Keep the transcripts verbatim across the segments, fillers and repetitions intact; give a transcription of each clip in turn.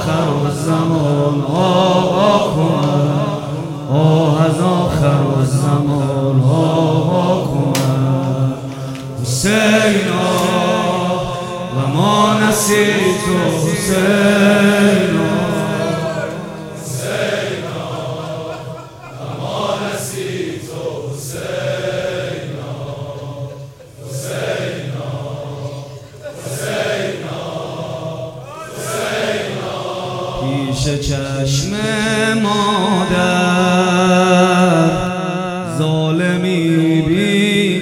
آخر الزمان آقا کن، آه از آخر الزمان آقا کن. حسینا و ما نسیت حسینا، حسینا و ما نسیت حسینا، حسینا حسینا حسینا. پیش چشم مادر ظالمی بی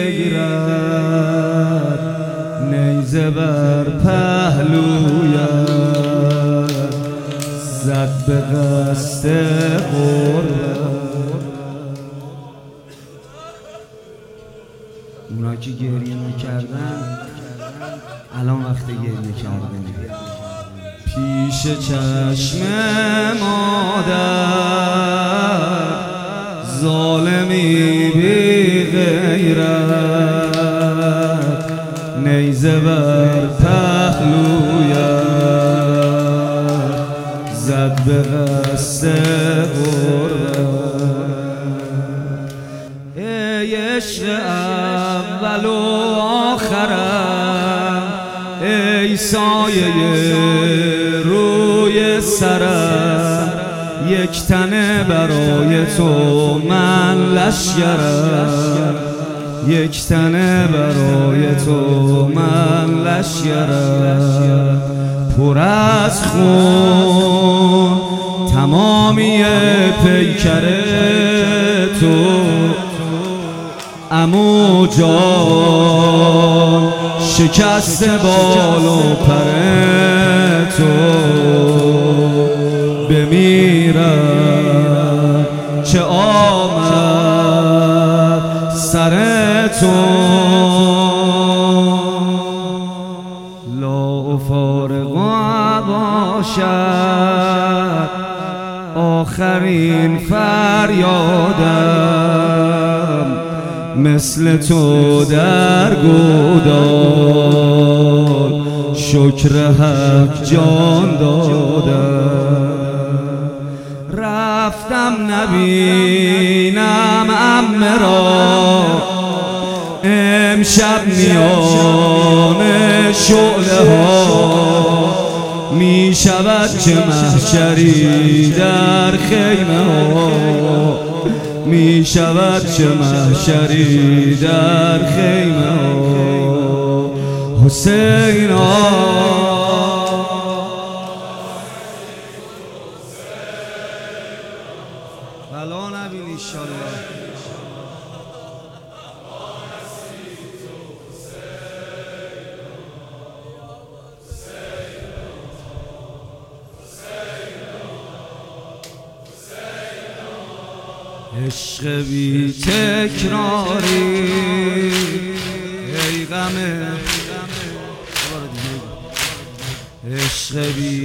غیرت، نیزه بر پهلویت زد به قصد غربت. اونا که گریه نکردن الان وقت گریه کردن. پیش چشم مادر ظالمی بی غیرت، نیزه بر پهلویت زد به قصد غربت. ای عشق اول و آخرم، ای سایه روی سرم، یک تنه برای تو من لشگرم، یک تنه برای تو من لشگرم. پر از خون تمامی پیکر تو، عمو جان شکست بال و پر تو. بمیرم چه آمد سر تو، لا فارغ باشد آخرین فریادم، مثل تو در گودال شکر حق جان دادم. رفتم نبینم عمه را امشب میان شعله ها، می شود چه محشری در خیمه ها، می شود چه محشری در خیمه ها. حسینا بلا نبین انشالله. عشق بی تکراری ای غمه، عشق بی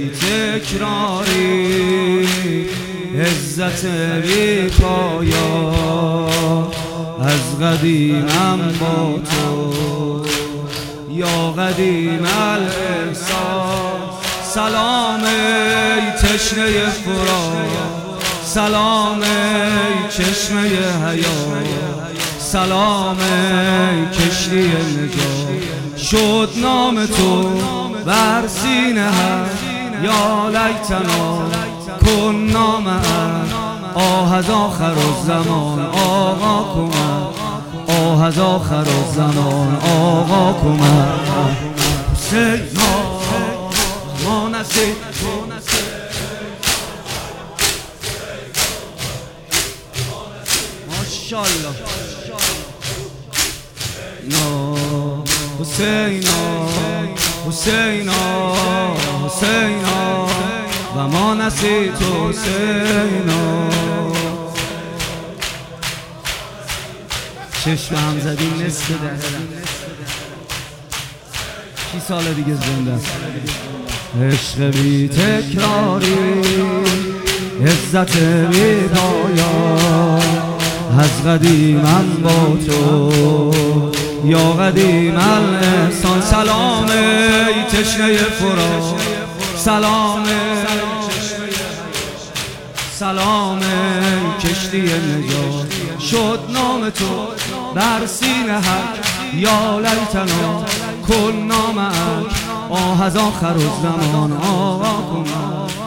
تکراری عزت بی پایان، از قدیمم با تو یا قدیم الاحسان. سلام ای تشنه فرات، سلام ای چشمه حیات، سلام ای کشتی نجات. شد نام تو بر سینه هم، یا لیتنا کنا معا. آه از آخر الزمان آقا کن، آه از آخر الزمان آقا کن. حسینا ما نسیت ماشاءالله. نا حسینا حسینا حسینا و ما نسیت حسینا. چشم هم زدیم نصف دهرم. کی سال دیگه زنده است؟ عشق بی تکراری عزت بی پایان، از قدیمم با تو یا قدیم الاحسان. سلام ای تشنه فرات، سلام سلام کشتی نجات شد نام تو بر سینه حق یا لیتنا کن نامک آه از آخر الزمان آقا کن